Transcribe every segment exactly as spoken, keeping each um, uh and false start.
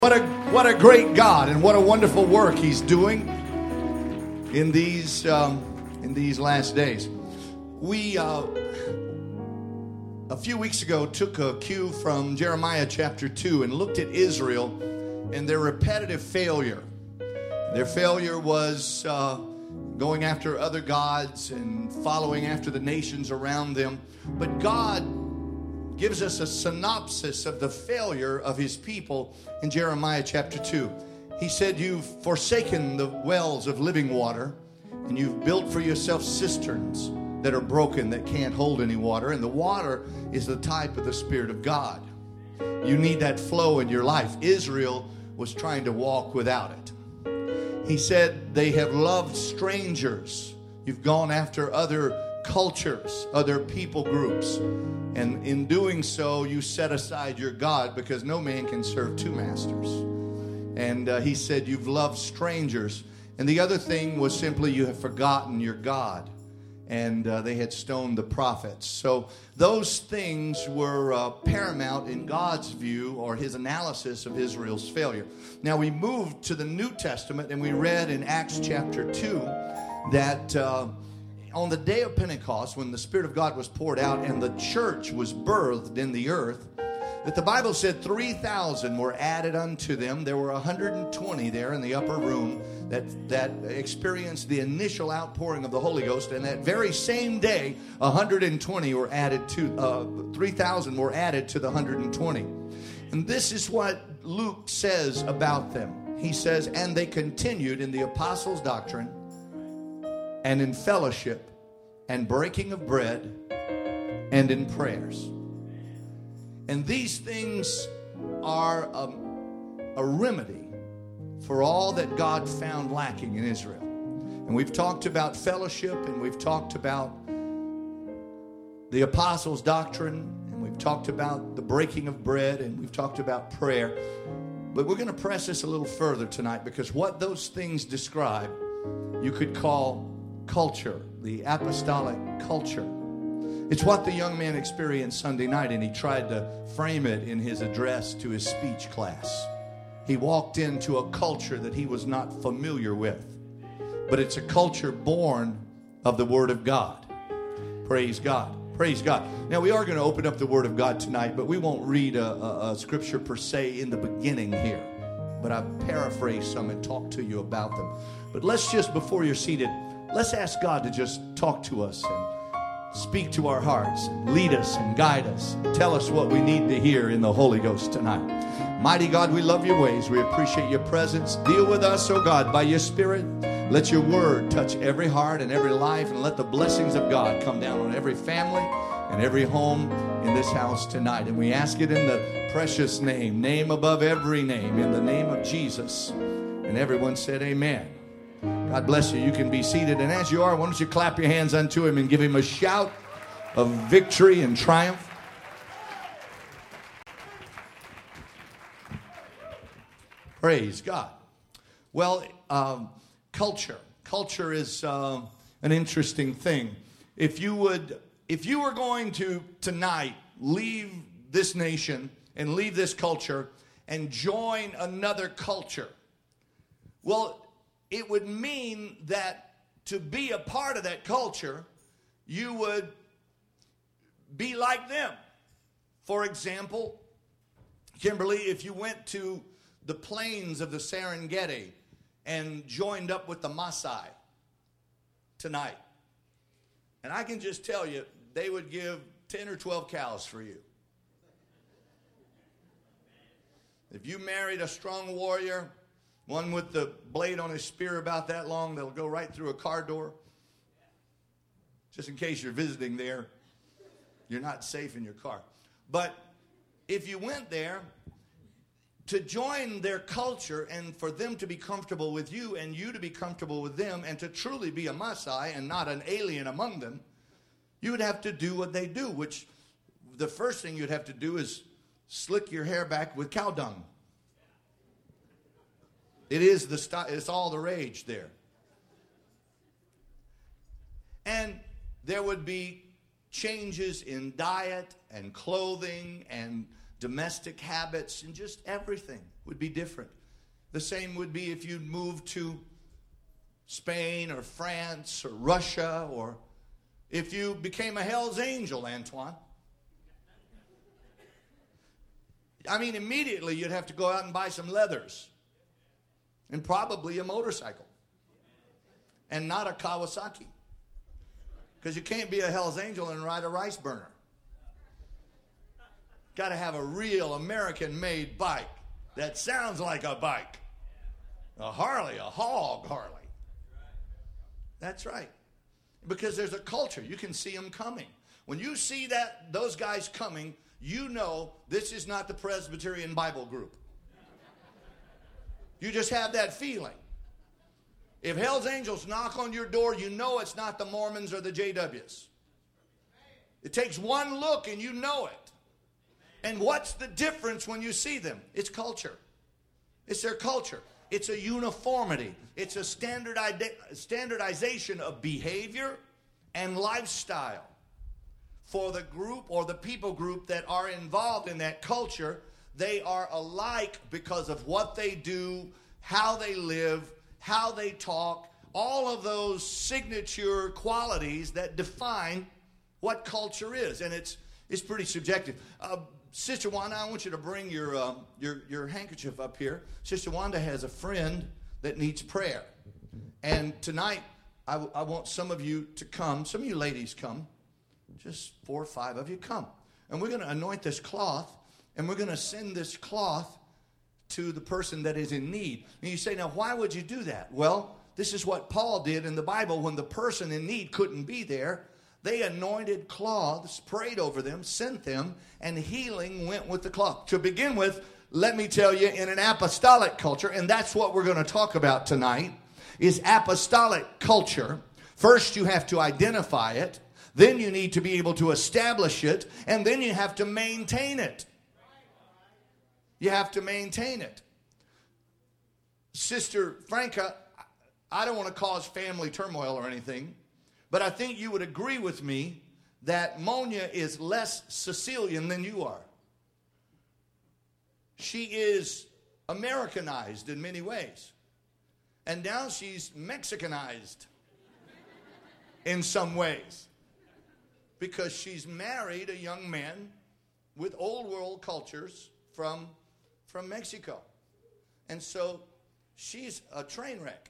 What a what a great God, and what a wonderful work He's doing in these um, in these last days. We uh, a few weeks ago took a cue from Jeremiah chapter two and looked at Israel and their repetitive failure. Their failure was uh, going after other gods and following after the nations around them. But God gives us a synopsis of the failure of His people in Jeremiah chapter two. He said, "You've forsaken the wells of living water, and you've built for yourself cisterns that are broken, that can't hold any water." And the water is the type of the Spirit of God. You need that flow in your life. Israel was trying to walk without it. He said, "They have loved strangers." You've gone after other cultures, other people groups. And in doing so, you set aside your God, because no man can serve two masters. And uh, he said, you've loved strangers. And the other thing was simply you have forgotten your God. And uh, they had stoned the prophets. So those things were uh, paramount in God's view, or His analysis of Israel's failure. Now we moved to the New Testament, and we read in Acts chapter two that Uh, on the day of Pentecost, when the Spirit of God was poured out and the church was birthed in the earth, that the Bible said three thousand were added unto them. There were one hundred twenty there in the upper room that, that experienced the initial outpouring of the Holy Ghost. And that very same day, one hundred twenty were added to, uh, three thousand were added to the one hundred twenty. And this is what Luke says about them. He says, "And they continued in the apostles' doctrine, and in fellowship, and breaking of bread, and in prayers." And these things are a, a remedy for all that God found lacking in Israel. And we've talked about fellowship, and we've talked about the apostles' doctrine, and we've talked about the breaking of bread, and we've talked about prayer. But we're going to press this a little further tonight, because what those things describe, you could call culture, the apostolic culture. It's what the young man experienced Sunday night, and he tried to frame it in his address to his speech class. He walked into a culture that he was not familiar with, but it's a culture born of the Word of God. Praise God. Praise God. Now, we are going to open up the Word of God tonight, but we won't read a, a, a scripture per se in the beginning here, but I've paraphrased some and talked to you about them. But let's just, before you're seated, let's ask God to just talk to us and speak to our hearts, and lead us and guide us, and tell us what we need to hear in the Holy Ghost tonight. Mighty God, we love your ways. We appreciate your presence. Deal with us, oh God, by your Spirit. Let your word touch every heart and every life, and let the blessings of God come down on every family and every home in this house tonight. And we ask it in the precious name, name above every name, in the name of Jesus. And everyone said amen. God bless you. You can be seated. And as you are, why don't you clap your hands unto Him and give Him a shout of victory and triumph. Praise God. Well, um, culture. Culture is uh, an interesting thing. If you would, if you were going to tonight leave this nation and leave this culture and join another culture, well, it would mean that to be a part of that culture, you would be like them. For example, Kimberly, if you went to the plains of the Serengeti and joined up with the Maasai tonight, and I can just tell you, they would give ten or twelve cows for you. If you married a strong warrior, one with the blade on his spear about that long, that'll go right through a car door. Just in case you're visiting there, you're not safe in your car. But if you went there to join their culture, and for them to be comfortable with you and you to be comfortable with them, and to truly be a Maasai and not an alien among them, you would have to do what they do, which the first thing you'd have to do is slick your hair back with cow dung. It is the st- it's all the rage there. And there would be changes in diet and clothing, and domestic habits, and just everything would be different. The same would be if you'd moved to Spain or France or Russia, or if you became a Hell's Angel, Antoine. I mean, immediately you'd have to go out and buy some leathers and probably a motorcycle and not a Kawasaki, because you can't be a Hell's Angel and ride a rice burner. Got to have a real American-made bike that sounds like a bike. A Harley, a hog Harley. That's right. Because there's a culture. You can see them coming. When you see that those guys coming, you know this is not the Presbyterian Bible group. You just have that feeling. If Hell's Angels knock on your door, you know it's not the Mormons or the J Ws. It takes one look and you know it. And what's the difference when you see them? It's culture. It's their culture. It's a uniformity. It's a standardization of behavior and lifestyle for the group or the people group that are involved in that culture. They are alike because of what they do, how they live, how they talk, all of those signature qualities that define what culture is. And it's it's pretty subjective. Uh, Sister Wanda, I want you to bring your, uh, your, your handkerchief up here. Sister Wanda has a friend that needs prayer. And tonight, I, w- I want some of you to come. Some of you ladies come. Just four or five of you come. And we're going to anoint this cloth, and we're going to send this cloth to the person that is in need. And you say, now, why would you do that? Well, this is what Paul did in the Bible when the person in need couldn't be there. They anointed cloths, prayed over them, sent them, and healing went with the cloth. To begin with, let me tell you, in an apostolic culture, and that's what we're going to talk about tonight, is apostolic culture. First, you have to identify it. Then you need to be able to establish it. And then you have to maintain it. You have to maintain it. Sister Franca, I don't want to cause family turmoil or anything, but I think you would agree with me that Monia is less Sicilian than you are. She is Americanized in many ways. And now she's Mexicanized in some ways. Because she's married a young man with old world cultures from, from Mexico. And so she's a train wreck.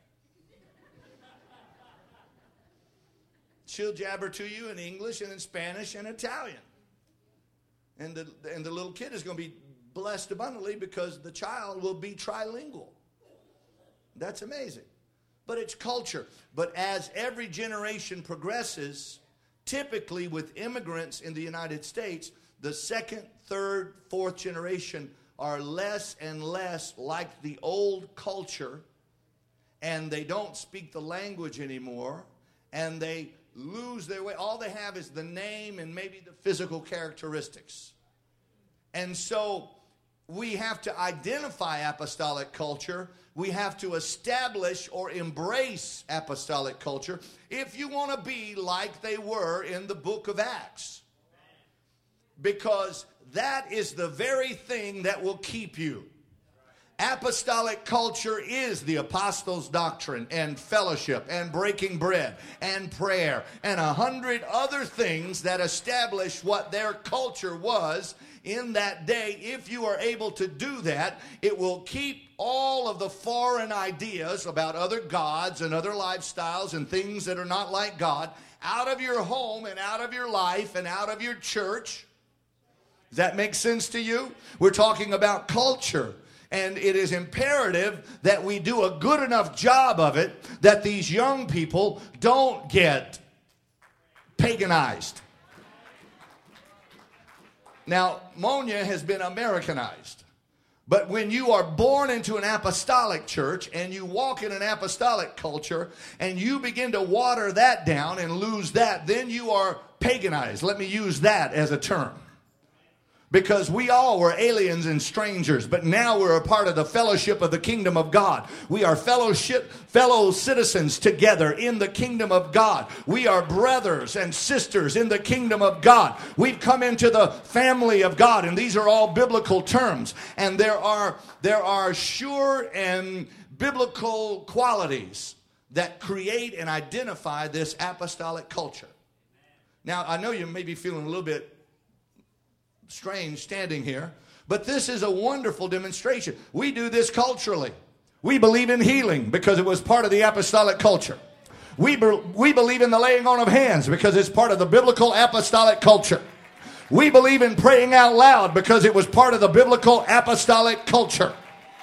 She'll jabber to you in English and in Spanish and Italian. And the, and the little kid is going to be blessed abundantly because the child will be trilingual. That's amazing. But it's culture. But as every generation progresses, typically with immigrants in the United States, the second, third, fourth generation are less and less like the old culture, and they don't speak the language anymore, and they lose their way. All they have is the name and maybe the physical characteristics. And so we have to identify apostolic culture. We have to establish or embrace apostolic culture if you want to be like they were in the book of Acts. Because that is the very thing that will keep you. Apostolic culture is the apostles' doctrine and fellowship and breaking bread and prayer and a hundred other things that establish what their culture was in that day. If you are able to do that, it will keep all of the foreign ideas about other gods and other lifestyles and things that are not like God out of your home and out of your life and out of your church. Does that make sense to you? We're talking about culture. And it is imperative that we do a good enough job of it that these young people don't get paganized. Now, Monia has been Americanized. But when you are born into an apostolic church and you walk in an apostolic culture and you begin to water that down and lose that, then you are paganized. Let me use that as a term. Because we all were aliens and strangers, but now we're a part of the fellowship of the kingdom of God. We are fellowship, fellow citizens together in the kingdom of God. We are brothers and sisters in the kingdom of God. We've come into the family of God, and these are all biblical terms. And there are, there are sure and biblical qualities that create and identify this apostolic culture. Now, I know you may be feeling a little bit strange standing here, but this is a wonderful demonstration. We do this culturally. We believe in healing because it was part of the apostolic culture. We, be, we believe in the laying on of hands because it's part of the biblical apostolic culture. We believe in praying out loud because it was part of the biblical apostolic culture.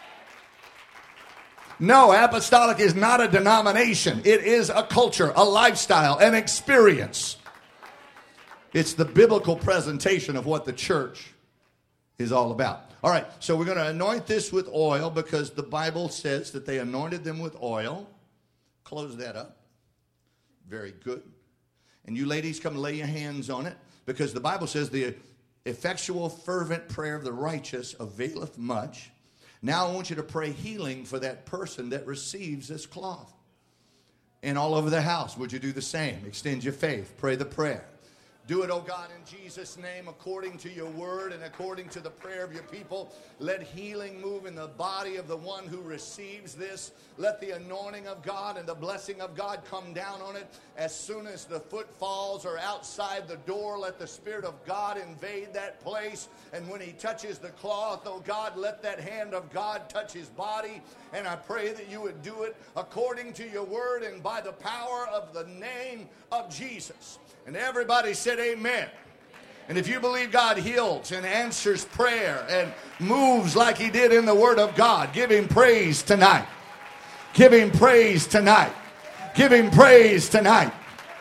No, apostolic is not a denomination. It is a culture, a lifestyle, an experience. It's the biblical presentation of what the church is all about. All right, so we're going to anoint this with oil because the Bible says that they anointed them with oil. Close that up. Very good. And you ladies, come lay your hands on it because the Bible says the effectual, fervent prayer of the righteous availeth much. Now I want you to pray healing for that person that receives this cloth. And all over the house, would you do the same? Extend your faith. Pray the prayer. Do it, oh God, in Jesus' name, according to your word and according to the prayer of your people. Let healing move in the body of the one who receives this. Let the anointing of God and the blessing of God come down on it. As soon as the foot falls or outside the door, let the Spirit of God invade that place. And when he touches the cloth, oh God, let that hand of God touch his body. And I pray that you would do it according to your word and by the power of the name of Jesus. And everybody said amen. And if you believe God heals and answers prayer and moves like he did in the Word of God, give him praise tonight. Give him praise tonight. Give him praise tonight.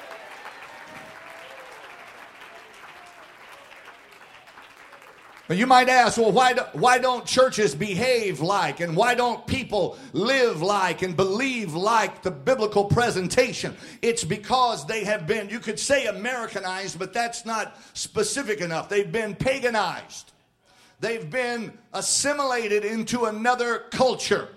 You might ask, well, why, do, why don't churches behave like, and why don't people live like and believe like the biblical presentation? It's because they have been, you could say Americanized, but that's not specific enough. They've been paganized. They've been assimilated into another culture.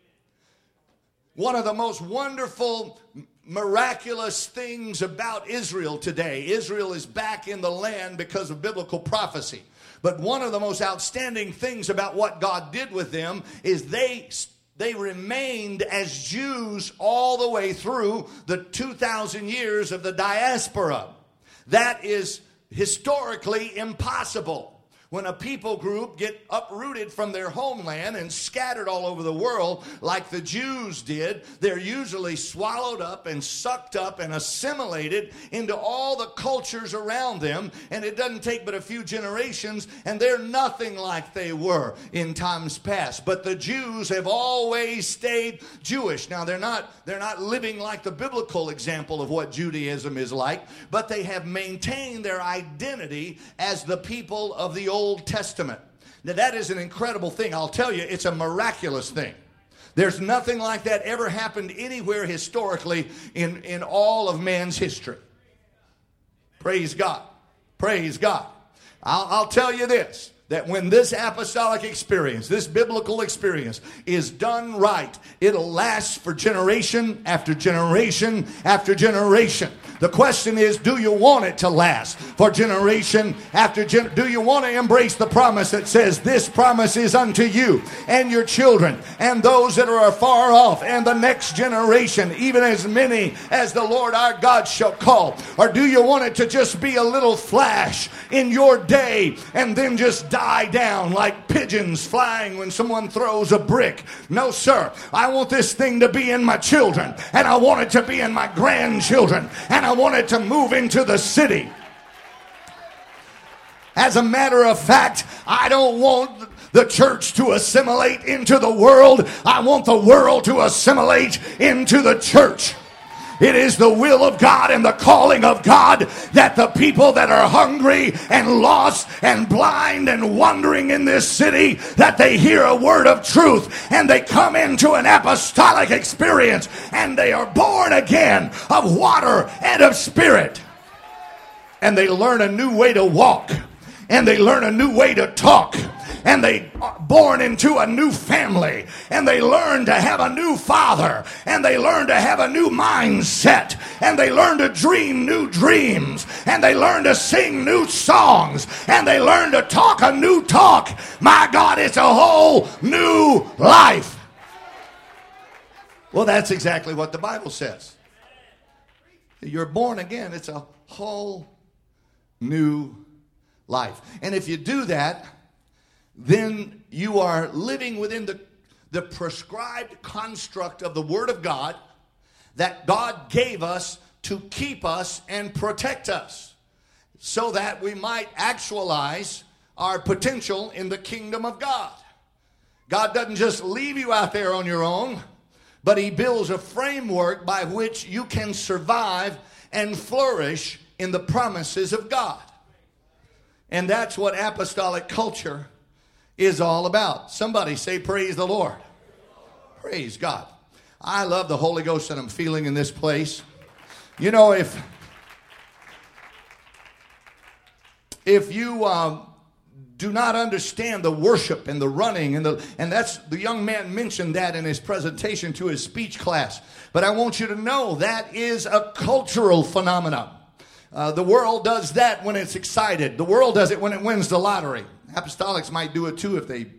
One of the most wonderful, miraculous things about Israel today, Israel is back in the land because of biblical prophecy. But one of the most outstanding things about what God did with them is they they remained as Jews all the way through the two thousand years of the diaspora. That is historically impossible. When a people group get uprooted from their homeland and scattered all over the world like the Jews did, they're usually swallowed up and sucked up and assimilated into all the cultures around them. And it doesn't take but a few generations, and they're nothing like they were in times past. But the Jews have always stayed Jewish. Now, they're not, they're not living like the biblical example of what Judaism is like, but they have maintained their identity as the people of the Old Old Testament. Now that is an incredible thing. I'll tell you, it's a miraculous thing. There's nothing like that ever happened anywhere historically in, in all of man's history. Praise God. Praise God. I'll, I'll tell you this, that when this apostolic experience, this biblical experience is done right, it'll last for generation after generation after generation. The question is, do you want it to last for generation after generation? Do you want to embrace the promise that says this promise is unto you and your children and those that are afar off and the next generation, even as many as the Lord our God shall call? Or do you want it to just be a little flash in your day and then just die down like pigeons flying when someone throws a brick? No, sir. I want this thing to be in my children, and I want it to be in my grandchildren, and I want it to move into the city. As a matter of fact, I don't want the church to assimilate into the world. I want the world to assimilate into the church. It is the will of God and the calling of God that the people that are hungry and lost and blind and wandering in this city, that they hear a word of truth and they come into an apostolic experience and they are born again of water and of spirit. And they learn a new way to walk. and they learn a new way to talk, and they are born into a new family, and they learn to have a new father, and they learn to have a new mindset, and they learn to dream new dreams, and they learn to sing new songs, and they learn to talk a new talk. My God, it's a whole new life. Well, that's exactly what the Bible says. You're born again. It's a whole new life. And if you do that, then you are living within the, the prescribed construct of the Word of God that God gave us to keep us and protect us, so that we might actualize our potential in the kingdom of God. God doesn't just leave you out there on your own, but He builds a framework by which you can survive and flourish in the promises of God. And that's what apostolic culture is all about. Somebody say, praise the Lord. Praise God. I love the Holy Ghost that I'm feeling in this place. You know, if if you um, do not understand the worship and the running, and the and that's the young man mentioned that in his presentation to his speech class. But I want you to know that is a cultural phenomenon. Uh, the world does that when it's excited. The world does it when it wins the lottery. Apostolics might do it too if they...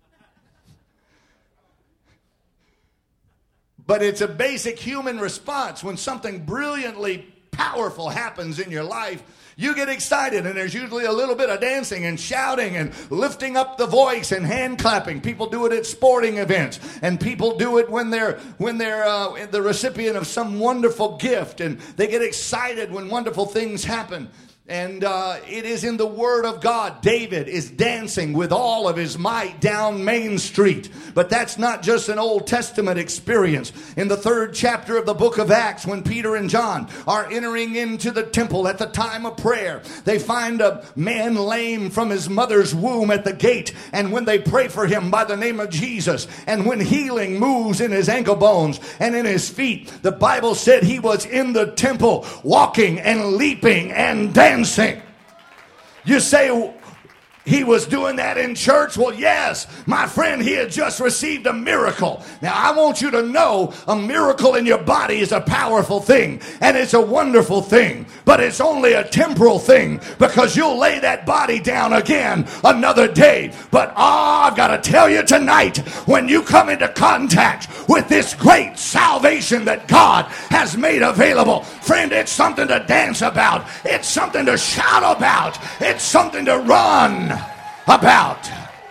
But it's a basic human response. When something brilliantly powerful happens in your life, you get excited, and there's usually a little bit of dancing and shouting and lifting up the voice and hand clapping. People do it at sporting events, and people do it when they're when they're uh, the recipient of some wonderful gift, and they get excited when wonderful things happen. And uh, it is in the Word of God. David is dancing with all of his might down Main Street. But that's not just an Old Testament experience. In the third chapter of the book of Acts, when Peter and John are entering into the temple at the time of prayer, they find a man lame from his mother's womb at the gate. And when they pray for him by the name of Jesus, and when healing moves in his ankle bones and in his feet, the Bible said he was in the temple walking and leaping and dancing. You say, he was doing that in church? Well, yes, my friend, he had just received a miracle. Now, I want you to know a miracle in your body is a powerful thing, and it's a wonderful thing, but it's only a temporal thing, because you'll lay that body down again another day. But oh, I've got to tell you tonight, when you come into contact with this great salvation that God has made available, friend, it's something to dance about. It's something to shout about. It's something to run about.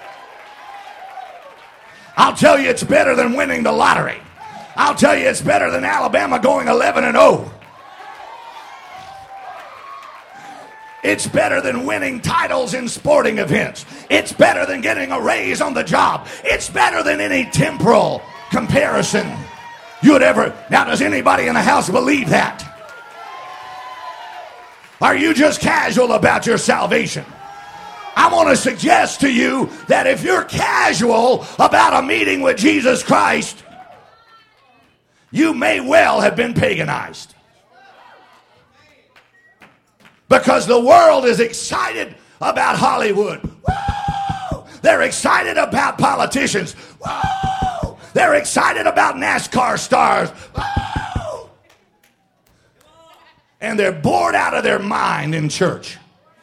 I'll tell you, it's better than winning the lottery. I'll tell you, it's better than Alabama going eleven and oh. It's better than winning titles in sporting events. It's better than getting a raise on the job. It's better than any temporal comparison you'd ever... Now, does anybody in the house believe that? Are you just casual about your salvation? I want to suggest to you that if you're casual about a meeting with Jesus Christ, you may well have been paganized. Because the world is excited about Hollywood. Woo! They're excited about politicians. Woo! They're excited about NASCAR stars. Woo! And they're bored out of their mind in church.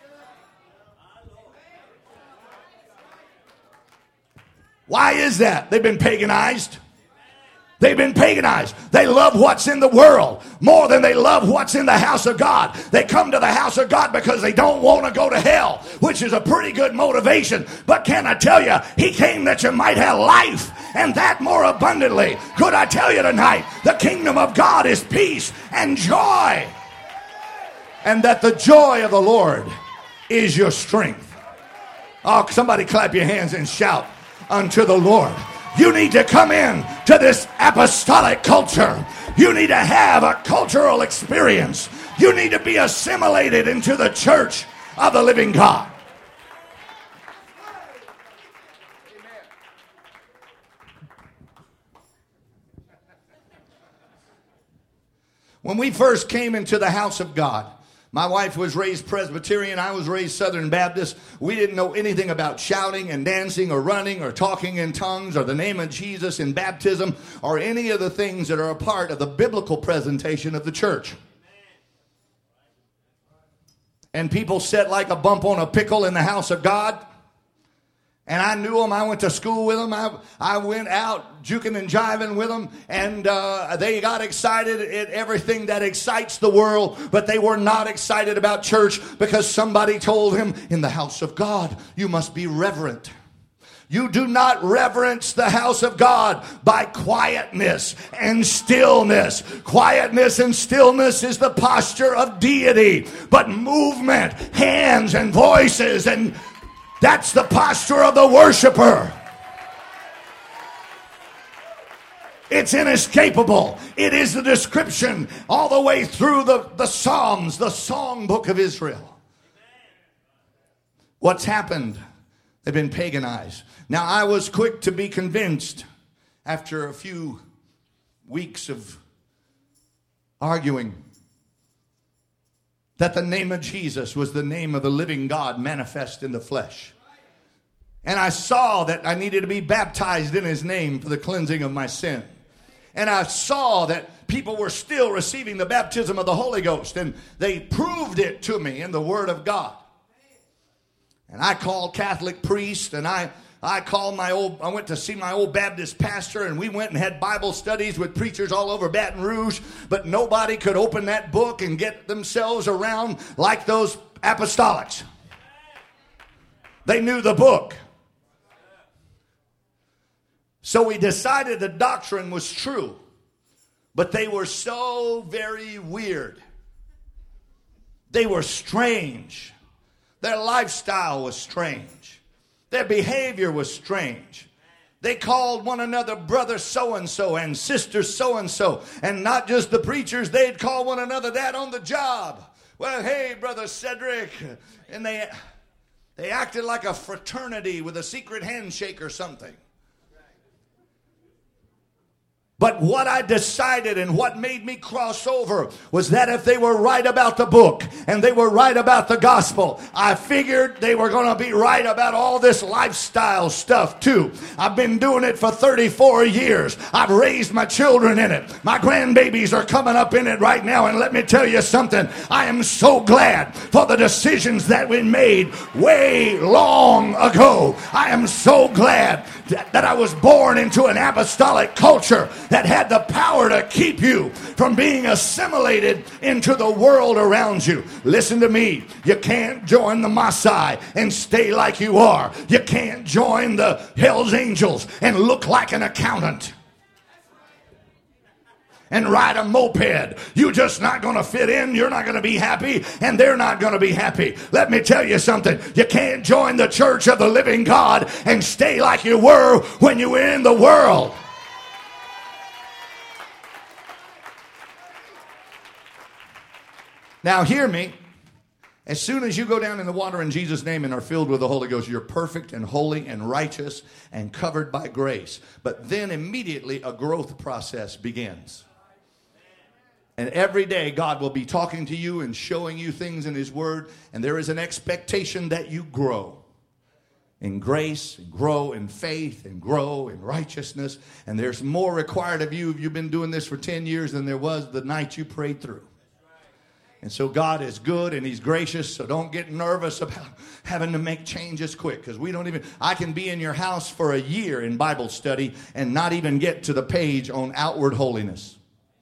Why is that? They've been paganized. They've been paganized. They love what's in the world more than they love what's in the house of God. They come to the house of God because they don't want to go to hell, which is a pretty good motivation. But can I tell you, He came that you might have life, and that more abundantly. Could I tell you tonight, the kingdom of God is peace and joy, and that the joy of the Lord is your strength. Oh, somebody clap your hands and shout unto the Lord. You need to come in to this apostolic culture. You need to have a cultural experience. You need to be assimilated into the church of the living God. When we first came into the house of God, My wife was raised Presbyterian. I was raised Southern Baptist. We didn't know anything about shouting and dancing or running or talking in tongues or the name of Jesus in baptism or any of the things that are a part of the biblical presentation of the church. And people sat like a bump on a pickle in the house of God. And I knew them. I went to school with them. I, I went out juking and jiving with them. And uh, they got excited at everything that excites the world. But they were not excited about church because somebody told him, in the house of God, you must be reverent. You do not reverence the house of God by quietness and stillness. Quietness and stillness is the posture of deity. But movement, hands and voices, and that's the posture of the worshiper. It's inescapable. It is the description all the way through the, the Psalms, the songbook of Israel. What's happened? They've been paganized. Now, I was quick to be convinced after a few weeks of arguing that the name of Jesus was the name of the living God manifest in the flesh. And I saw that I needed to be baptized in his name for the cleansing of my sin. And I saw that people were still receiving the baptism of the Holy Ghost. And they proved it to me in the Word of God. And I called Catholic priests, and I, I called my old, I went to see my old Baptist pastor, and we went and had Bible studies with preachers all over Baton Rouge, but nobody could open that book and get themselves around like those apostolics. They knew the book. So we decided the doctrine was true, but they were so very weird. They were strange. Their lifestyle was strange. Their behavior was strange. They called one another brother so-and-so and sister so-and-so. And not just the preachers, they'd call one another that on the job. Well, hey, Brother Cedric. And they, they acted like a fraternity with a secret handshake or something. But what I decided and what made me cross over was that if they were right about the book and they were right about the gospel, I figured they were going to be right about all this lifestyle stuff too. I've been doing it for thirty-four years. I've raised my children in it. My grandbabies are coming up in it right now. And let me tell you something. I am so glad for the decisions that we made way long ago. I am so glad that, that I was born into an apostolic culture that had the power to keep you from being assimilated into the world around you. Listen to me. You can't join the Maasai and stay like you are. You can't join the Hells Angels and look like an accountant and ride a moped. You're just not going to fit in. You're not going to be happy, and they're not going to be happy. Let me tell you something. You can't join the church of the living God and stay like you were when you were in the world. Now hear me. As soon as you go down in the water in Jesus' name and are filled with the Holy Ghost, you're perfect and holy and righteous and covered by grace. But then immediately a growth process begins. And every day God will be talking to you and showing you things in his word. And there is an expectation that you grow in grace, and grow in faith, and grow in righteousness. And there's more required of you if you've been doing this for ten years than there was the night you prayed through. And so God is good and he's gracious, so don't get nervous about having to make changes quick, because we don't even, I can be in your house for a year in Bible study and not even get to the page on outward holiness.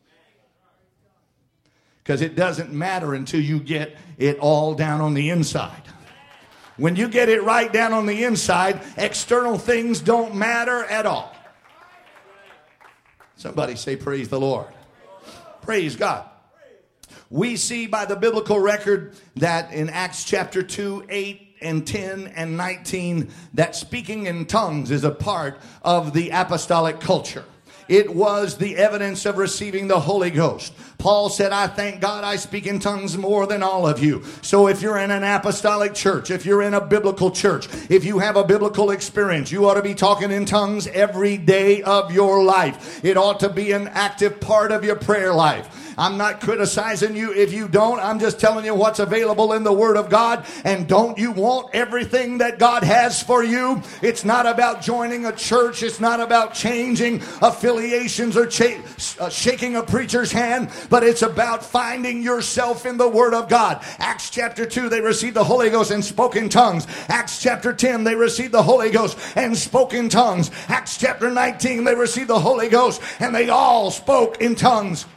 Because it doesn't matter until you get it all down on the inside. When you get it right down on the inside, external things don't matter at all. Somebody say praise the Lord. Praise God. We see by the biblical record that in Acts chapter two, eight and ten and nineteen, that speaking in tongues is a part of the apostolic culture. It was the evidence of receiving the Holy Ghost. Paul said, I thank God I speak in tongues more than all of you. So if you're in an apostolic church, if you're in a biblical church, if you have a biblical experience, you ought to be talking in tongues every day of your life. It ought to be an active part of your prayer life. I'm not criticizing you if you don't. I'm just telling you what's available in the Word of God. And don't you want everything that God has for you? It's not about joining a church. It's not about changing affiliations or cha- uh, shaking a preacher's hand. But it's about finding yourself in the Word of God. Acts chapter two, they received the Holy Ghost and spoke in tongues. Acts chapter ten, they received the Holy Ghost and spoke in tongues. Acts chapter nineteen, they received the Holy Ghost and they all spoke in tongues.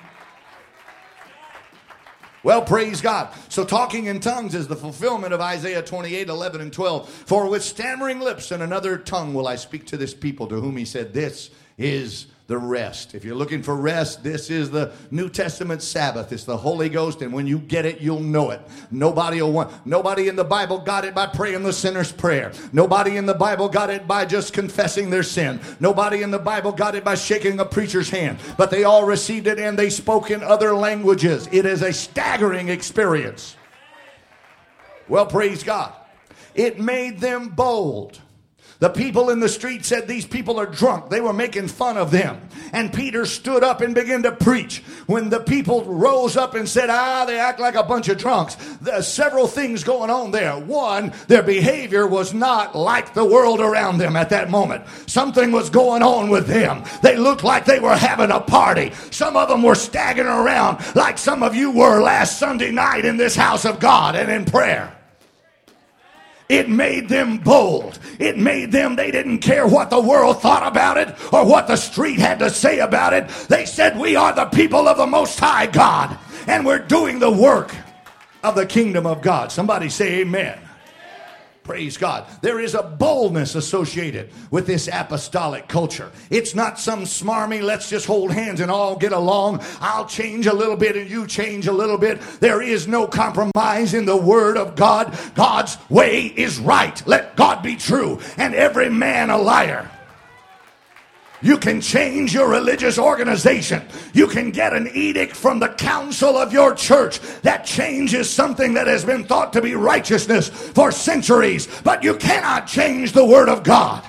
Well, praise God. So talking in tongues is the fulfillment of Isaiah twenty-eight, eleven, and twelve. For with stammering lips and another tongue will I speak to this people, to whom he said, this is the rest. If you're looking for rest, this is the New Testament Sabbath. It's the Holy Ghost, and when you get it, you'll know it. Nobody will want, nobody in the Bible got it by praying the sinner's prayer. Nobody in the Bible got it by just confessing their sin. Nobody in the Bible got it by shaking a preacher's hand. But they all received it, and they spoke in other languages. It is a staggering experience. Well, praise God. It made them bold. The people in the street said these people are drunk. They were making fun of them. And Peter stood up and began to preach. When the people rose up and said, ah, they act like a bunch of drunks. There's several things going on there. One, their behavior was not like the world around them at that moment. Something was going on with them. They looked like they were having a party. Some of them were staggering around like some of you were last Sunday night in this house of God and in prayer. It made them bold. It made them, they didn't care what the world thought about it or what the street had to say about it. They said, we are the people of the Most High God, and we're doing the work of the kingdom of God. Somebody say amen. Praise God. There is a boldness associated with this apostolic culture. It's not some smarmy, let's just hold hands and all get along. I'll change a little bit and you change a little bit. There is no compromise in the Word of God. God's way is right. Let God be true and every man a liar. You can change your religious organization. You can get an edict from the council of your church that changes something that has been thought to be righteousness for centuries. But you cannot change the Word of God.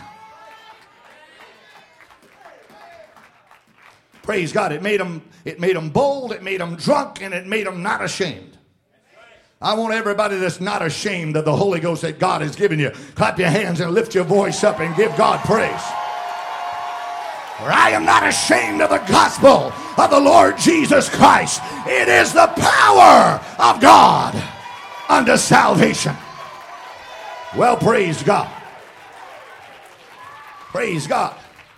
Praise God. It made them, it made them bold, it made them drunk, and it made them not ashamed. I want everybody that's not ashamed of the Holy Ghost that God has given you. Clap your hands and lift your voice up and give God praise. For I am not ashamed of the gospel of the Lord Jesus Christ. It is the power of God unto salvation. Well, praise God. Praise God.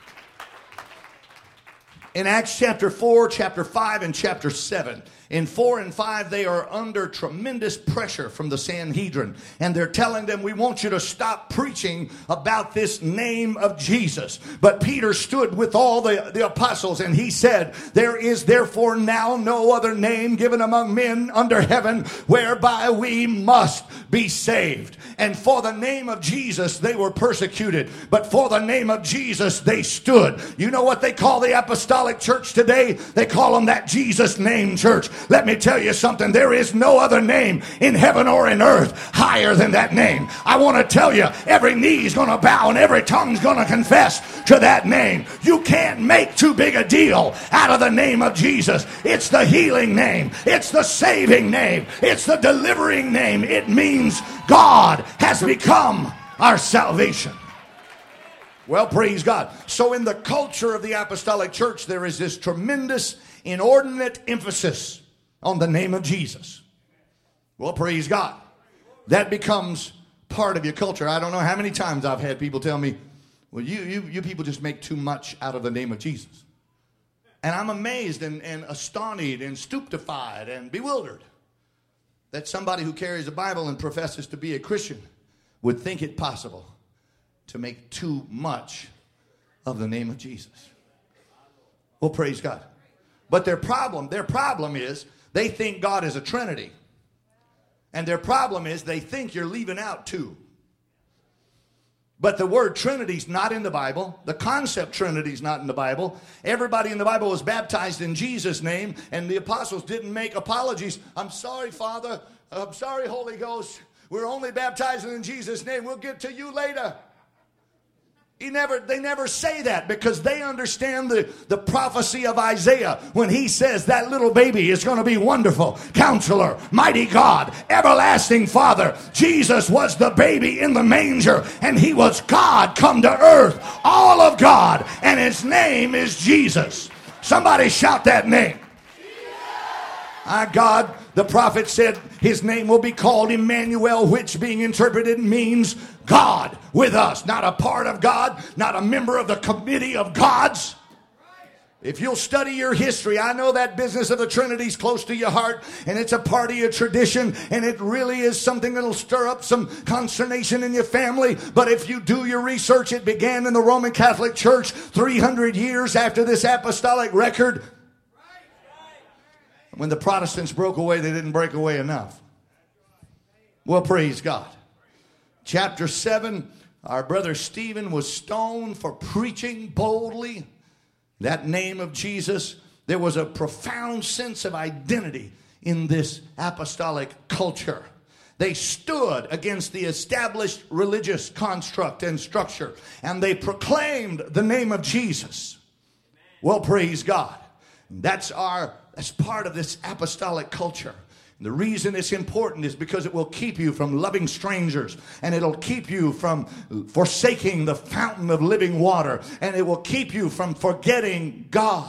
In Acts chapter four, chapter five, and chapter seven, in four and five, they are under tremendous pressure from the Sanhedrin. And they're telling them, we want you to stop preaching about this name of Jesus. But Peter stood with all the, the apostles and he said, there is therefore now no other name given among men under heaven whereby we must be saved. And for the name of Jesus, they were persecuted. But for the name of Jesus, they stood. You know what they call the apostolic church today? They call them that Jesus name church. Let me tell you something. There is no other name in heaven or in earth higher than that name. I want to tell you, every knee is going to bow and every tongue is going to confess to that name. You can't make too big a deal out of the name of Jesus. It's the healing name. It's the saving name. It's the delivering name. It means God has become our salvation. Well, praise God. So in the culture of the apostolic church, there is this tremendous, inordinate emphasis on the name of Jesus. Well, praise God. That becomes part of your culture. I don't know how many times I've had people tell me, well, you you, you people just make too much out of the name of Jesus. And I'm amazed and, and astonished and stupefied and bewildered that somebody who carries a Bible and professes to be a Christian would think it possible to make too much of the name of Jesus. Well, praise God. But their problem, their problem is they think God is a Trinity. And their problem is they think you're leaving out two. But the word Trinity's not in the Bible. The concept Trinity's not in the Bible. Everybody in the Bible was baptized in Jesus' name, and the apostles didn't make apologies. I'm sorry, Father. I'm sorry, Holy Ghost. We're only baptizing in Jesus' name. We'll get to you later. He never, they never say that because they understand the, the prophecy of Isaiah when he says that little baby is going to be wonderful, Counselor, Mighty God, Everlasting Father. Jesus was the baby in the manger, and he was God come to earth, all of God, and his name is Jesus. Somebody shout that name. Our God, the prophet said his name will be called Emmanuel, which being interpreted means God with us. Not a part of God, not a member of the committee of gods. If you'll study your history, I know that business of the Trinity is close to your heart, and it's a part of your tradition, and it really is something that'll stir up some consternation in your family. But if you do your research, it began in the Roman Catholic Church three hundred years after this apostolic record. When the Protestants broke away, they didn't break away enough. Well, praise God. Chapter seven, our brother Stephen was stoned for preaching boldly that name of Jesus. There was a profound sense of identity in this apostolic culture. They stood against the established religious construct and structure, and they proclaimed the name of Jesus. Well, praise God. That's our That's part of this apostolic culture. The reason it's important is because it will keep you from loving strangers, and it'll keep you from forsaking the fountain of living water, and it will keep you from forgetting God.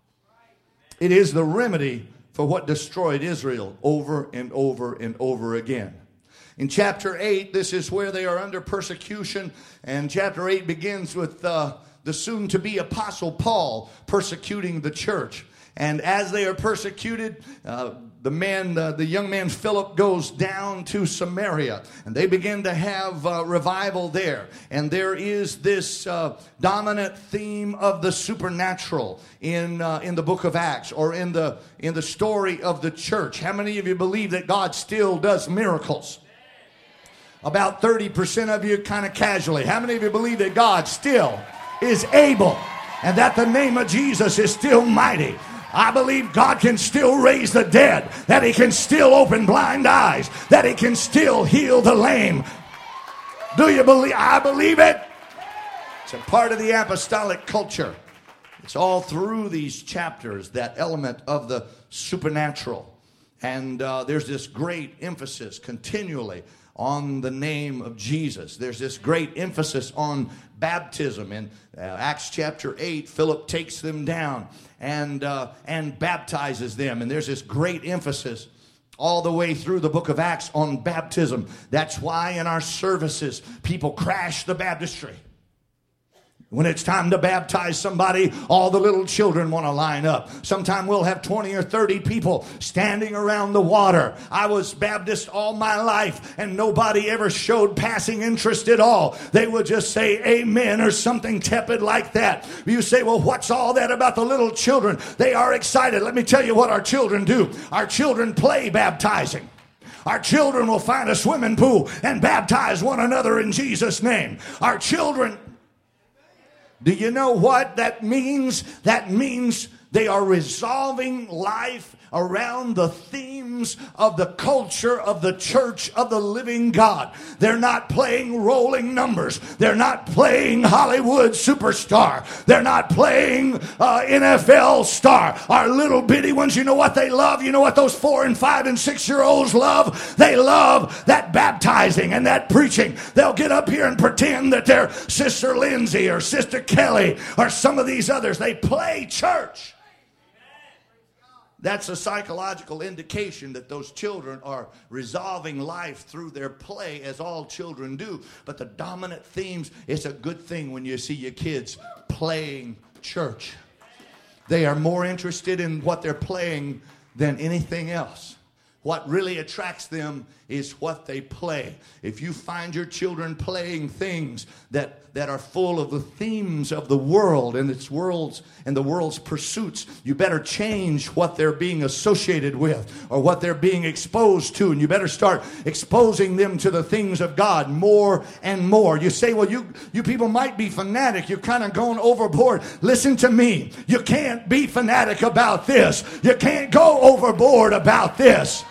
It is the remedy for what destroyed Israel over and over and over again. In chapter eight, this is where they are under persecution, and chapter eight begins with uh, the soon-to-be apostle Paul persecuting the church. And as they are persecuted, uh, the man, uh, the young man Philip goes down to Samaria, and they begin to have uh, revival there. And there is this uh, dominant theme of the supernatural in uh, in the book of Acts, or in the in the story of the church. How many of you believe that God still does miracles? About thirty percent of you kind of casually. How many of you believe that God still is able, and that the name of Jesus is still mighty? I believe God can still raise the dead, that he can still open blind eyes, that he can still heal the lame. Do you believe? I believe it. It's a part of the apostolic culture. It's all through these chapters, that element of the supernatural. And uh, there's this great emphasis continually on the name of Jesus. There's this great emphasis on baptism. In uh, Acts chapter eight, Philip takes them down and uh, and baptizes them. And there's this great emphasis all the way through the book of Acts on baptism. That's why in our services, people crash the baptistry. When it's time to baptize somebody, all the little children want to line up. Sometime we'll have twenty or thirty people standing around the water. I was Baptist all my life, and nobody ever showed passing interest at all. They would just say amen or something tepid like that. You say, well, what's all that about the little children? They are excited. Let me tell you what our children do. Our children play baptizing. Our children will find a swimming pool and baptize one another in Jesus' name. Our children... Do you know what that means? That means they are resolving life around the themes of the culture of the church of the living God. They're not playing rolling numbers. They're not playing Hollywood superstar. They're not playing uh, N F L star. Our little bitty ones, you know what they love? You know what those four and five and six year olds love? They love that baptizing and that preaching. They'll get up here and pretend that they're Sister Lindsay or Sister Kelly or some of these others. They play church. That's a psychological indication that those children are resolving life through their play, as all children do. But the dominant themes, it's a good thing when you see your kids playing church. They are more interested in what they're playing than anything else. What really attracts them is what they play. If you find your children playing things that, that are full of the themes of the world and its world's and the world's pursuits, you better change what they're being associated with or what they're being exposed to, and you better start exposing them to the things of God more and more. You say, well, you, you people might be fanatic. You're kind of going overboard. Listen to me. You can't be fanatic about this. You can't go overboard about this.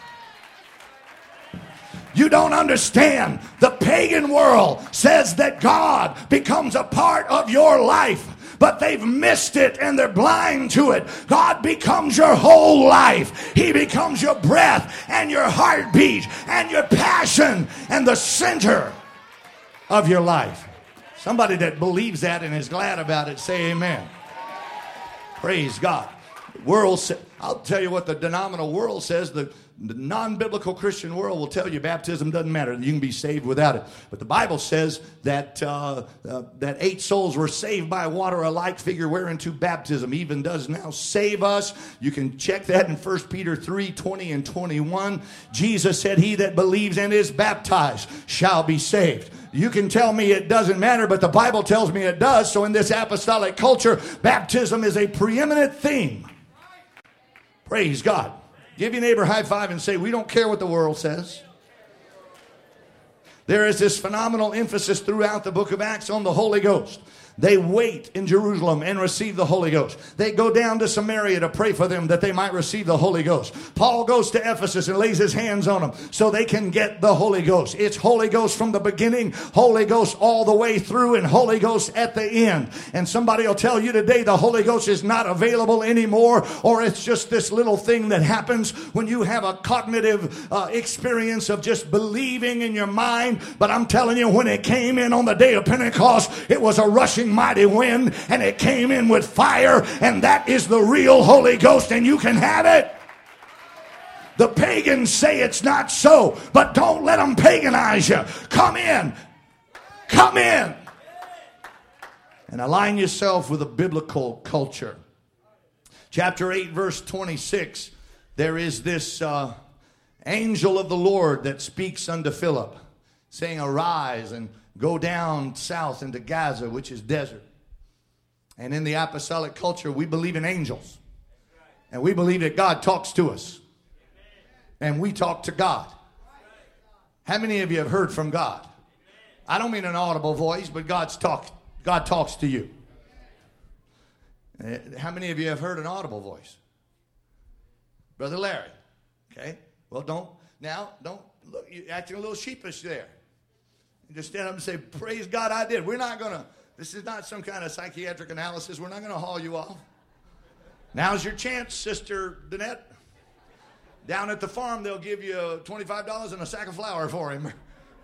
You don't understand. The pagan world says that God becomes a part of your life, but they've missed it and they're blind to it. God becomes your whole life. He becomes your breath and your heartbeat and your passion and the center of your life. Somebody that believes that and is glad about it, say amen. Praise God. The world, I'll tell you what the denominational world says. The The non-biblical Christian world will tell you baptism doesn't matter. You can be saved without it. But the Bible says that uh, uh, that eight souls were saved by water, a like figure whereunto baptism even does now save us. You can check that in First Peter three, twenty and twenty-one. Jesus said, he that believes and is baptized shall be saved. You can tell me it doesn't matter, but the Bible tells me it does. So in this apostolic culture, baptism is a preeminent theme. Praise God. Give your neighbor a high five and say, we don't care what the world says. There is this phenomenal emphasis throughout the book of Acts on the Holy Ghost. They wait in Jerusalem and receive the Holy Ghost. They go down to Samaria to pray for them that they might receive the Holy Ghost. Paul goes to Ephesus and lays his hands on them so they can get the Holy Ghost. It's Holy Ghost from the beginning, Holy Ghost all the way through, and Holy Ghost at the end. And somebody will tell you today the Holy Ghost is not available anymore, or it's just this little thing that happens when you have a cognitive uh, experience of just believing in your mind. But I'm telling you, when it came in on the day of Pentecost, it was a rushing mighty wind, and it came in with fire, and that is the real Holy Ghost, and you can have it. The pagans say it's not so, but don't let them paganize you. Come in. Come in. And align yourself with a biblical culture. Chapter eight, verse twenty-six, there is this uh, angel of the Lord that speaks unto Philip, saying, arise and go down south into Gaza, which is desert. And in the apostolic culture, we believe in angels. And we believe that God talks to us. And we talk to God. How many of you have heard from God? I don't mean an audible voice, but God's talk, God talks to you. How many of you have heard an audible voice? Brother Larry. Okay. Well, don't, now, don't, look, you're acting a little sheepish there. Just stand up and say, praise God, I did. We're not going to, this is not some kind of psychiatric analysis. We're not going to haul you off. Now's your chance, Sister Danette. Down at the farm, they'll give you twenty-five dollars and a sack of flour for him.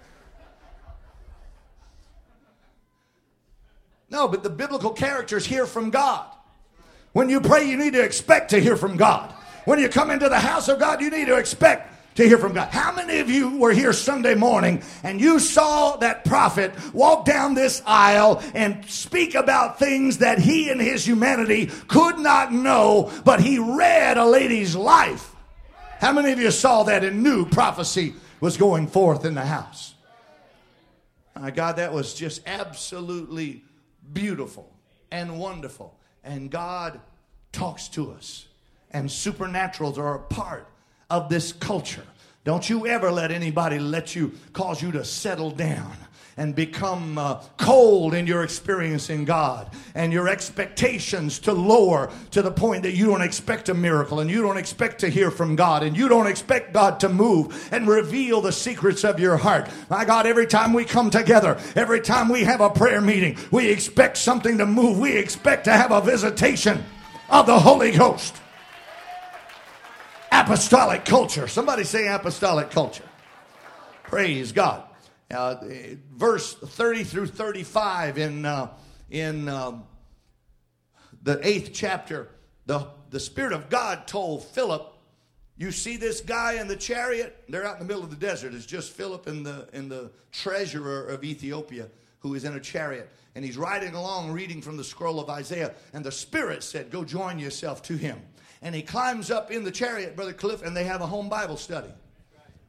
No, but the biblical characters hear from God. When you pray, you need to expect to hear from God. When you come into the house of God, you need to expect to hear from God. How many of you were here Sunday morning and you saw that prophet walk down this aisle and speak about things that he in his humanity could not know, but he read a lady's life? How many of you saw that and knew prophecy was going forth in the house? My God, that was just absolutely beautiful and wonderful. And God talks to us. And supernaturals are a part of this culture. Don't you ever let anybody let you, cause you to settle down and become uh, cold in your experience in God, and your expectations to lower to the point that you don't expect a miracle, and you don't expect to hear from God, and you don't expect God to move and reveal the secrets of your heart. My God, every time we come together, every time we have a prayer meeting, we expect something to move. We expect to have a visitation of the Holy Ghost. Apostolic culture. Somebody say apostolic culture. Praise God. Uh, verse thirty through thirty-five in uh, in um, the eighth chapter, the, the Spirit of God told Philip, you see this guy in the chariot? They're out in the middle of the desert. It's just Philip and the, and the treasurer of Ethiopia who is in a chariot. And he's riding along reading from the scroll of Isaiah. And the Spirit said, go join yourself to him. And he climbs up in the chariot, Brother Cliff, and they have a home Bible study.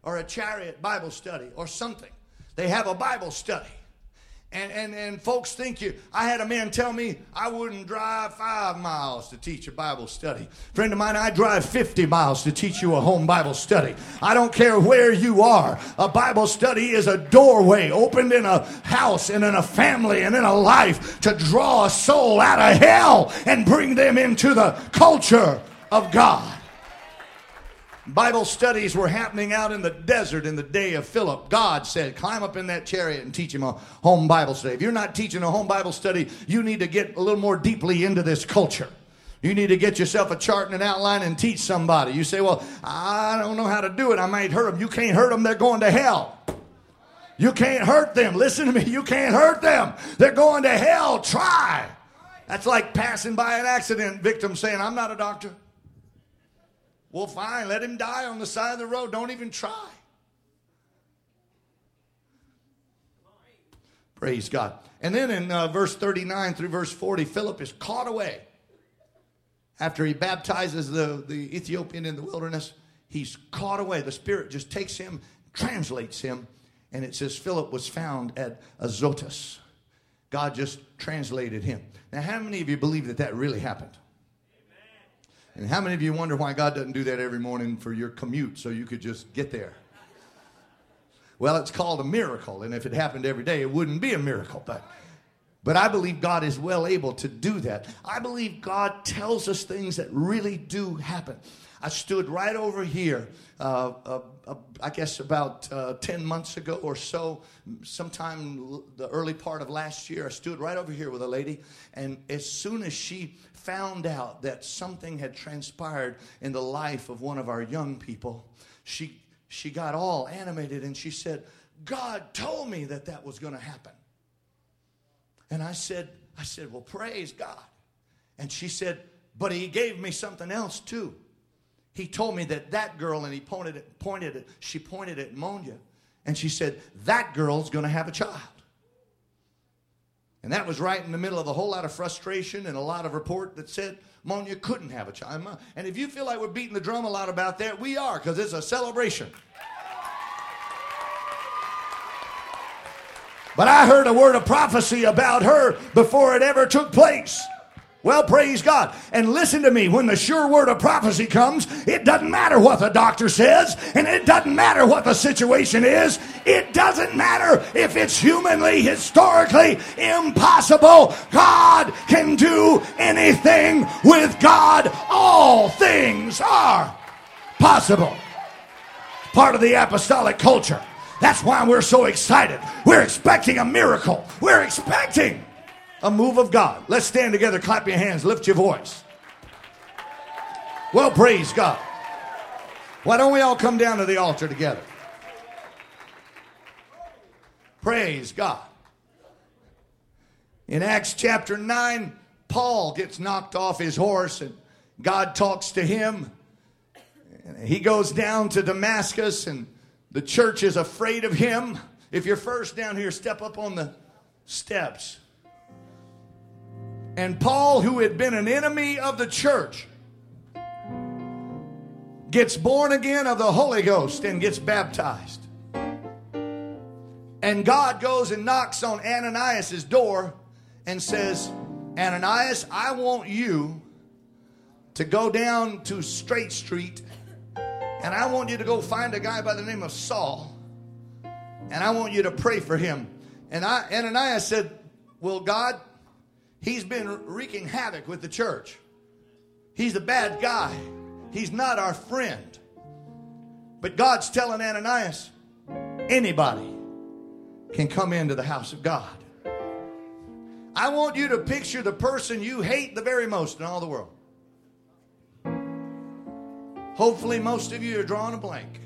or a chariot Bible study or something. They have a Bible study. And, and, and folks think you, I had a man tell me I wouldn't drive five miles to teach a Bible study. Friend of mine, I drive fifty miles to teach you a home Bible study. I don't care where you are. A Bible study is a doorway opened in a house and in a family and in a life to draw a soul out of hell and bring them into the culture of God. Bible studies were happening out in the desert in the day of Philip. God said, climb up in that chariot and teach him a home Bible study. If you're not teaching a home Bible study, you need to get a little more deeply into this culture. You need to get yourself a chart and an outline and teach somebody. You say, well, I don't know how to do it. I might hurt them. You can't hurt them. They're going to hell. You can't hurt them. Listen to me. You can't hurt them. They're going to hell. Try. That's like passing by an accident victim saying, I'm not a doctor. Well, fine, let him die on the side of the road. Don't even try. Praise God. And then in uh, verse thirty-nine through verse forty, Philip is caught away. After he baptizes the, the Ethiopian in the wilderness, he's caught away. The Spirit just takes him, translates him, and it says Philip was found at Azotus. God just translated him. Now, how many of you believe that that really happened? And how many of you wonder why God doesn't do that every morning for your commute so you could just get there? Well, it's called a miracle, and if it happened every day, it wouldn't be a miracle. But, but I believe God is well able to do that. I believe God tells us things that really do happen. I stood right over here, uh, uh, uh, I guess about uh, ten months ago or so, sometime the early part of last year. I stood right over here with a lady, and as soon as she found out that something had transpired in the life of one of our young people, she she got all animated and she said, God told me that that was going to happen. And I said, I said, well, praise God. And she said, but he gave me something else too. He told me that that girl, and he pointed at, pointed at, she pointed at Monia, and she said, that girl's going to have a child. And that was right in the middle of a whole lot of frustration and a lot of report that said Monia couldn't have a child. And if you feel like we're beating the drum a lot about that, we are, because it's a celebration. But I heard a word of prophecy about her before it ever took place. Well, praise God. And listen to me, when the sure word of prophecy comes, it doesn't matter what the doctor says, and it doesn't matter what the situation is. It doesn't matter if it's humanly, historically impossible. God can do anything. With God, all things are possible. Part of the apostolic culture. That's why we're so excited. We're expecting a miracle. We're expecting a move of God. Let's stand together, clap your hands, lift your voice. Well, praise God. Why don't we all come down to the altar together? Praise God. In Acts chapter nine, Paul gets knocked off his horse and God talks to him. He goes down to Damascus and the church is afraid of him. If you're first down here, step up on the steps. And Paul, who had been an enemy of the church, gets born again of the Holy Ghost and gets baptized. And God goes and knocks on Ananias' door and says, Ananias, I want you to go down to Straight Street, and I want you to go find a guy by the name of Saul, and I want you to pray for him. And I, Ananias said, well, God, he's been wreaking havoc with the church. He's a bad guy. He's not our friend. But God's telling Ananias, anybody can come into the house of God. I want you to picture the person you hate the very most in all the world. Hopefully most of you are drawing a blank.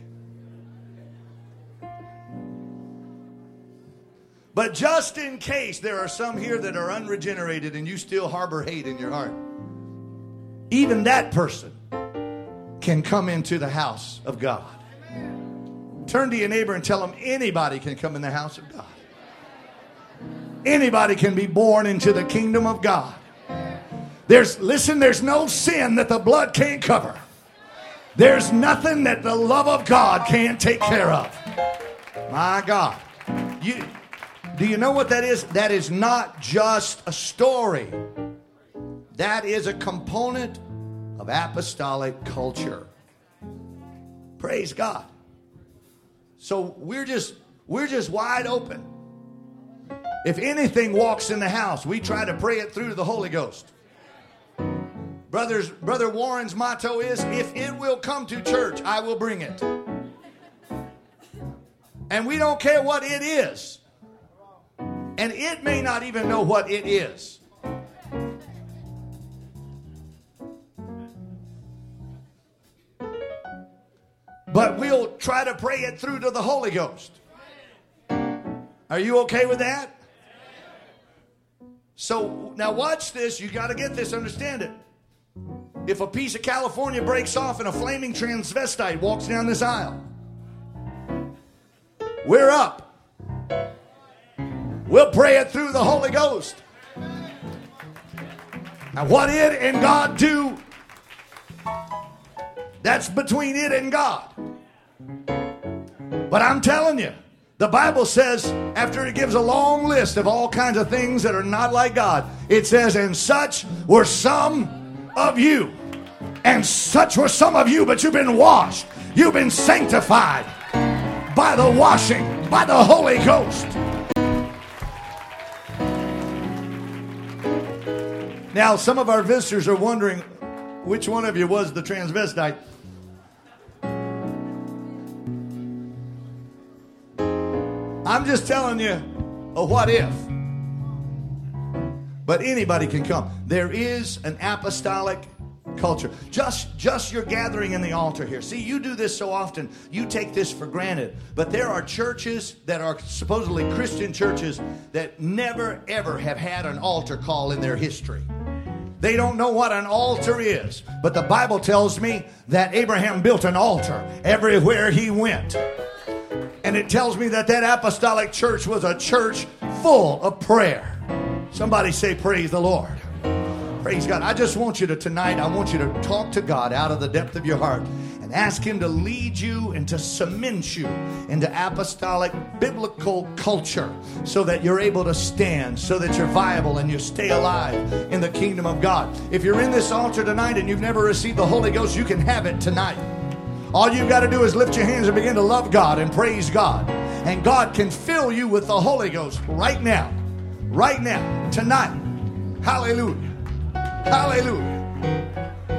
But just in case there are some here that are unregenerated and you still harbor hate in your heart, even that person can come into the house of God. Turn to your neighbor and tell them anybody can come in the house of God. Anybody can be born into the kingdom of God. There's, listen, there's no sin that the blood can't cover. There's nothing that the love of God can't take care of. My God. You, do you know what that is? That is not just a story. That is a component of apostolic culture. Praise God. So we're just we're just wide open. If anything walks in the house, we try to pray it through to the Holy Ghost. Brothers, Brother Warren's motto is, if it will come to church, I will bring it. And we don't care what it is. And it may not even know what it is. But we'll try to pray it through to the Holy Ghost. Are you okay with that? So now watch this. You got to get this, understand it. If a piece of California breaks off and a flaming transvestite walks down this aisle, we're up. We'll pray it through the Holy Ghost. Now what it and God do, that's between it and God. But I'm telling you, the Bible says, after it gives a long list of all kinds of things that are not like God, it says, and such were some of you. And such were some of you, but you've been washed. You've been sanctified by the washing, by the Holy Ghost. Now, some of our visitors are wondering which one of you was the transvestite. I'm just telling you a what if. But anybody can come. There is an apostolic culture. Just, just your gathering in the altar here. See, you do this so often, you take this for granted. But there are churches that are supposedly Christian churches that never, ever have had an altar call in their history. They don't know what an altar is. But the Bible tells me that Abraham built an altar everywhere he went. And it tells me that that apostolic church was a church full of prayer. Somebody say, praise the Lord. Praise God. I just want you to tonight, I want you to talk to God out of the depth of your heart and ask Him to lead you and to cement you into apostolic biblical culture so that you're able to stand, so that you're viable and you stay alive in the kingdom of God. If you're in this altar tonight and you've never received the Holy Ghost, you can have it tonight. All you've got to do is lift your hands and begin to love God and praise God. And God can fill you with the Holy Ghost right now. Right now. Tonight. Hallelujah. Hallelujah.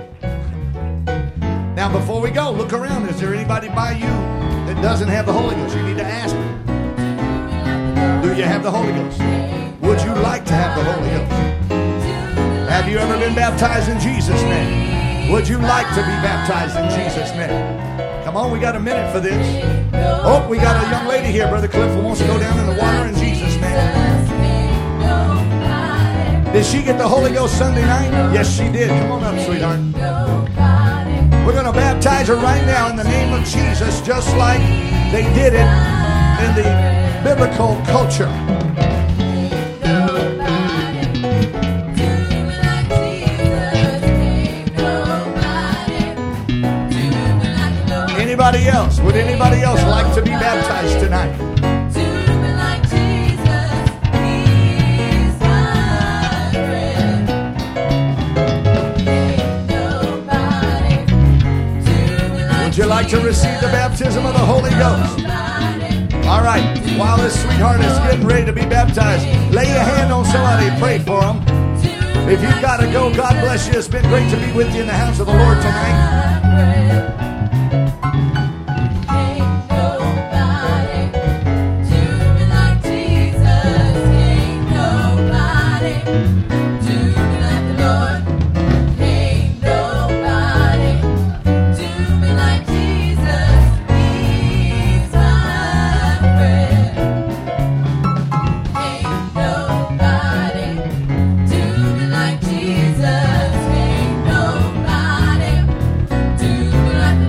Now before we go, look around. Is there anybody by you that doesn't have the Holy Ghost? You need to ask them. Do you have the Holy Ghost? Would you like to have the Holy Ghost? Have you ever been baptized in Jesus' name? Would you like to be baptized in Jesus' name? Come on, we got a minute for this. Oh, we got a young lady here, Brother Cliff, who wants to go down in the water in Jesus' name. Did she get the Holy Ghost Sunday night? Yes, she did. Come on up, sweetheart. We're going to baptize her right now in the name of Jesus, just like they did it in the biblical culture. Anybody else? Would anybody else like to be baptized tonight? Would you like to receive the baptism of the Holy Ghost? All right, while this sweetheart is getting ready to be baptized, lay your hand on somebody and pray for them. If you've got to go, God bless you. It's been great to be with you in the house of the Lord tonight. Jesus, ain't nobody do me like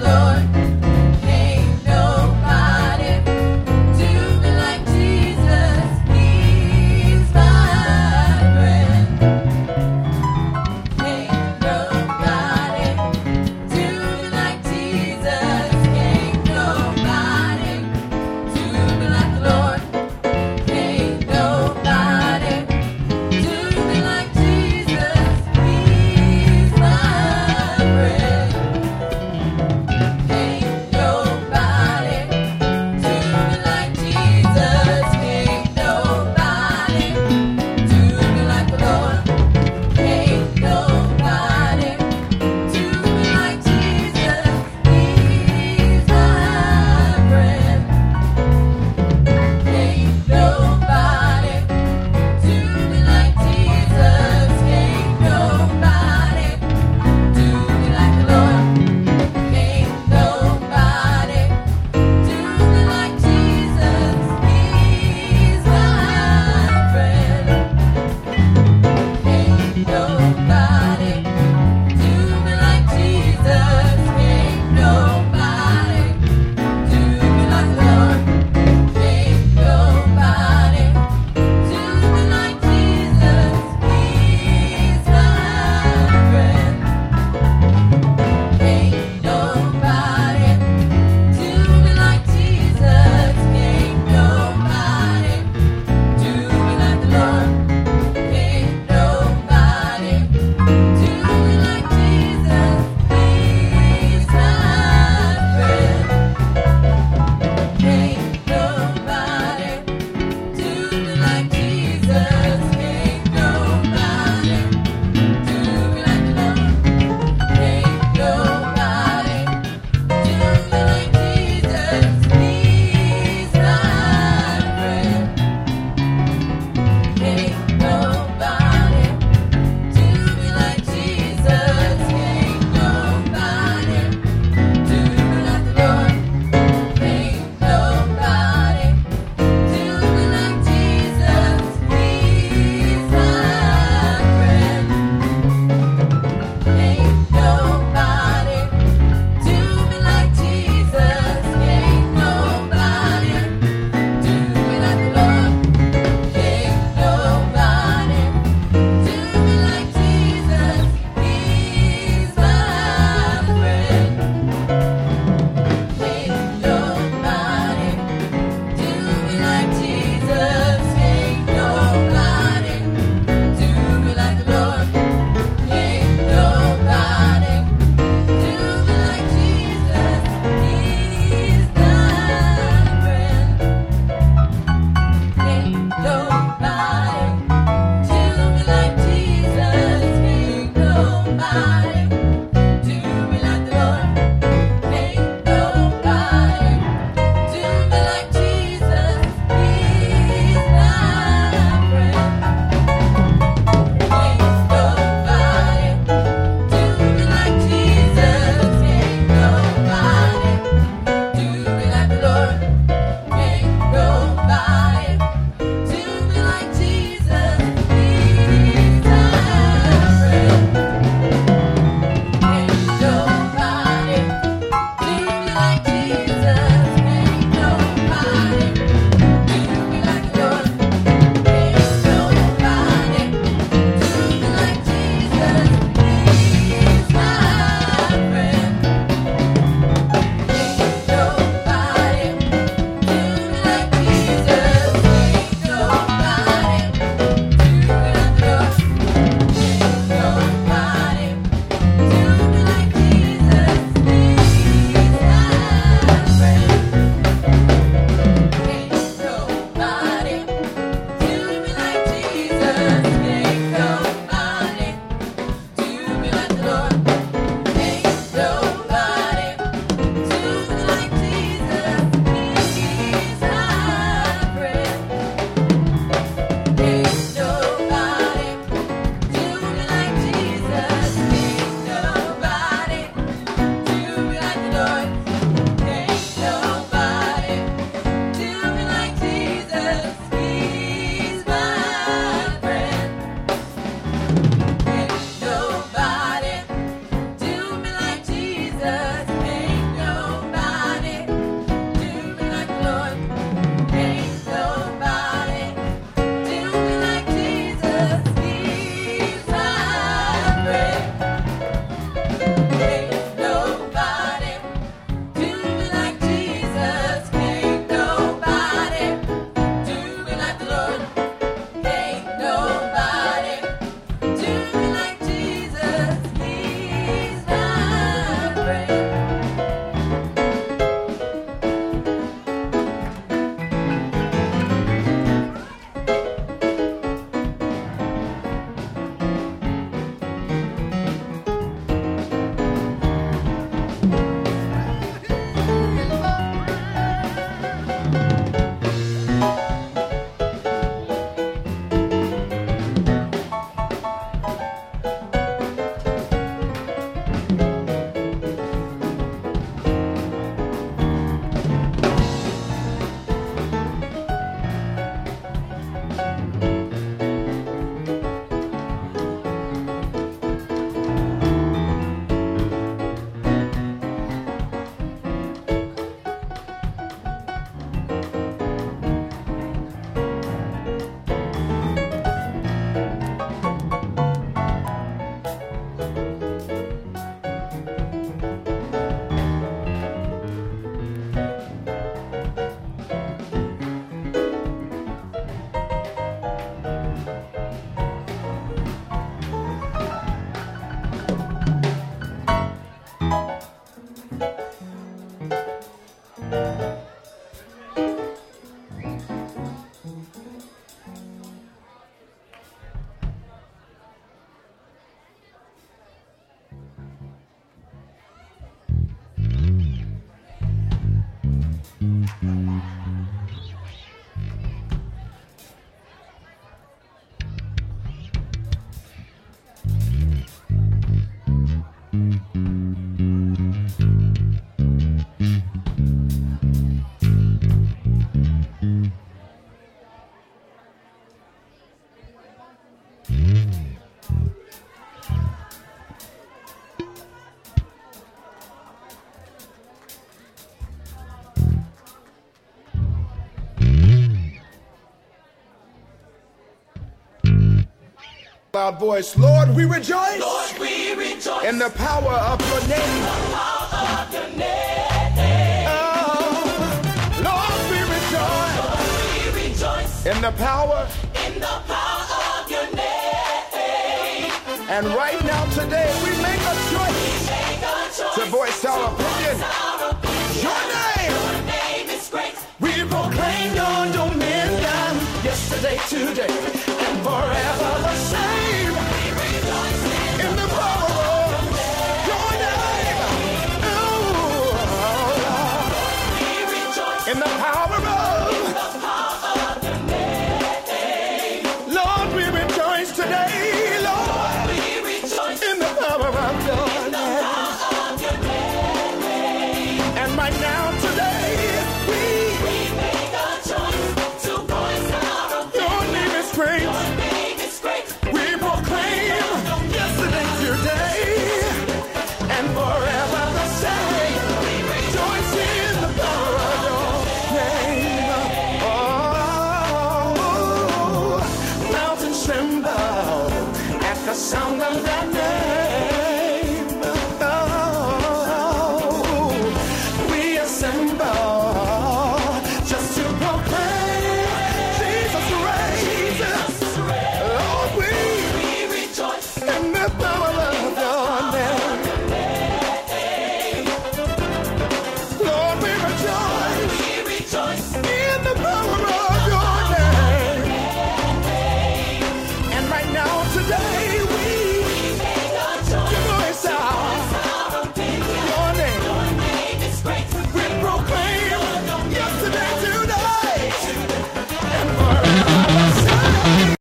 loud voice. Lord, we rejoice, Lord, we rejoice in the power of your name. the power of your name. Oh, Lord, we rejoice, Lord, we rejoice in the power. in the power of your name. And right now, today, we make a choice.